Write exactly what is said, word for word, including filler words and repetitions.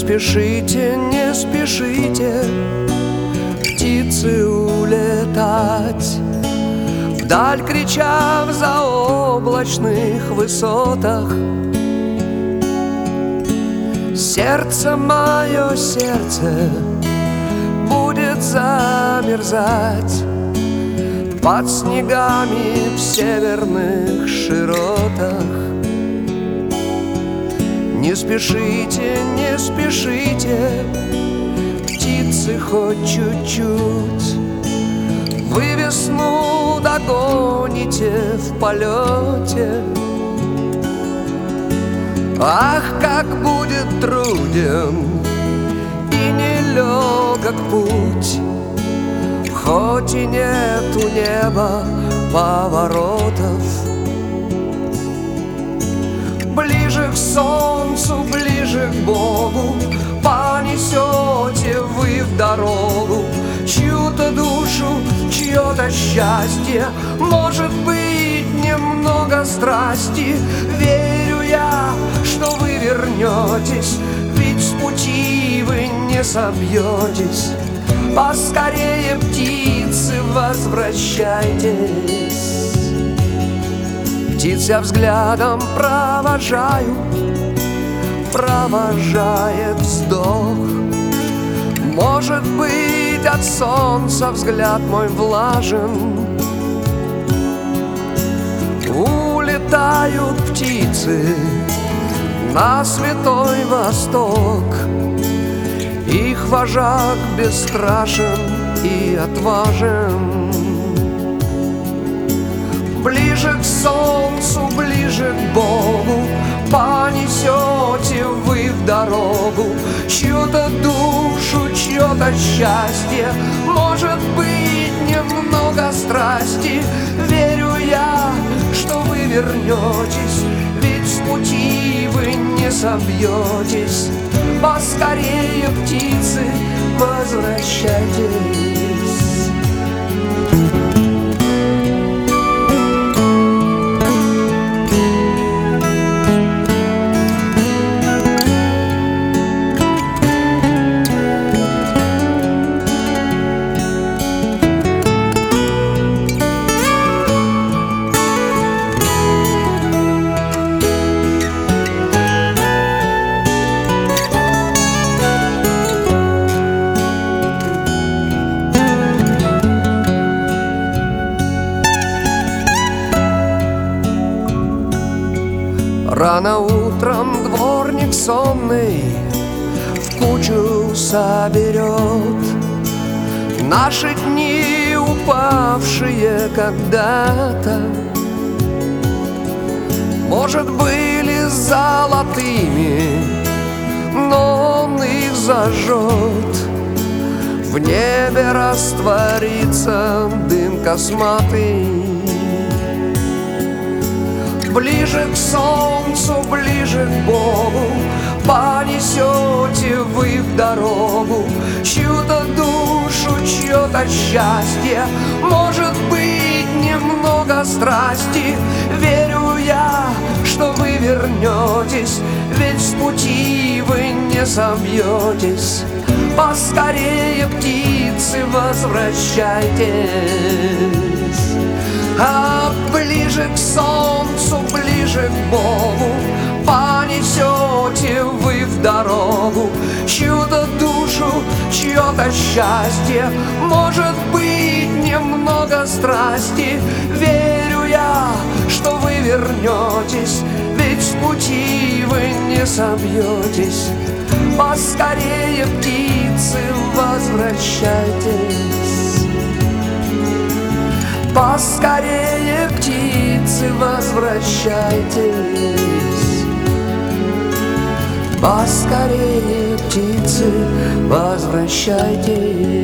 спешите, не спешите, птицы, улетать вдаль, крича в заоблачных высотах. Сердце мое, сердце будет замерзать под снегами в северных широтах. Не спешите, не спешите, птицы, хоть чуть-чуть. Вы весну догоните в полете. Ах, как будет труден и нелегок путь, хоть и нет у неба поворотов. Ближе к солнцу, ближе к Богу понесете вы в дорогу чью-то душу, чье-то счастье, может быть, немного страсти. Верю я, что вы вернетесь, ведь с пути вы не собьетесь. Поскорее, птицы, возвращайтесь. Птиц я взглядом провожаю, провожает вздох. Может быть, от солнца взгляд мой влажен. Улетают птицы на святой Восток. Их вожак бесстрашен и отважен. Ближе к солнцу, ближе к Богу понесете вы в дорогу чью-то душу, чье-то счастье, может быть, немного страсти. Верю я, что вы вернетесь, ведь с пути вы не собьетесь. Поскорее, птицы, возвращайтесь. Рано утром дворник сонный в кучу соберет наши дни, упавшие когда-то. Может, были золотыми, но он их зажжет. В небе растворится дым косматый. Ближе к солнцу, ближе к Богу понесете вы в дорогу чью-то душу, чье-то счастье, может быть, немного страсти. Верю я, что вы вернетесь, ведь с пути вы не собьетесь. Поскорее, птицы, возвращайтесь. А ближе к солнцу, ближе к Богу понесете вы в дорогу чью-то душу, чье-то счастье, может быть, немного страсти. Верю я, что вы вернетесь, ведь с пути вы не собьетесь. Поскорее, птицы, возвращайтесь. Поскорее, птицы, возвращайтесь. Поскорее, птицы, возвращайтесь.